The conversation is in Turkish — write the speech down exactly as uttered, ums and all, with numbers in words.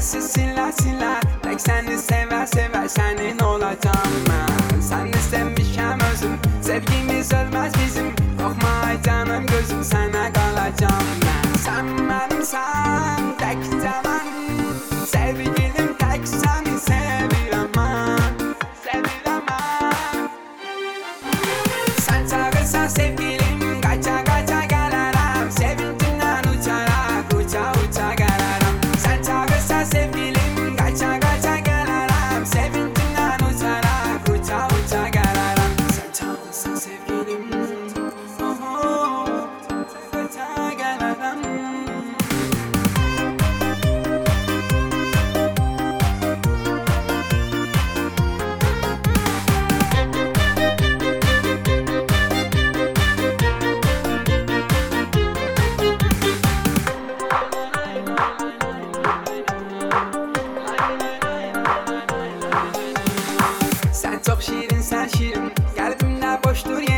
Sensiz silah silah, tek seni sever sever senin olacağım ben. Seni sevmişəm özüm, sevgimiz ölmez bizim. Korkma canım gözüm, sana kalacağım ben. Sen benimsen, tek canım, sevgilim tek seni sevirəm ben, sevirəm ben. Sen çağırsan sevgilim, kaça kaça gelirim. Sevincinden uçarak uça uça gelirim. Sen çağırsan sevgilim, kaça kaça gelirim. Sevincinden uçarak uça uça gelirim. Sen çağırsan sevgilim, oho, kaça gelirim. Sen çok şirin, sen şirin, kalbimde boştur